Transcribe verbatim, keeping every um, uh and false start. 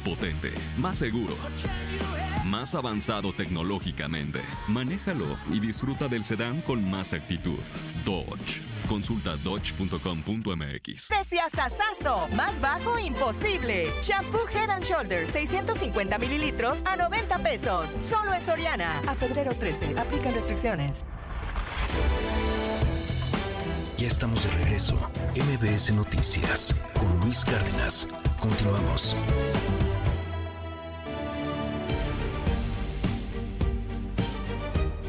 más potente, más seguro, más avanzado tecnológicamente. Manéjalo y disfruta del sedán con más actitud. Dodge. Consulta dodge punto com punto m x. ¡Desiasasazo! Más bajo imposible. Shampoo Head and Shoulders seiscientos cincuenta mililitros a noventa pesos. Solo en Soriana. A febrero trece. Aplican restricciones. Ya estamos de regreso. M B S Noticias con Luis Cárdenas. Continuamos.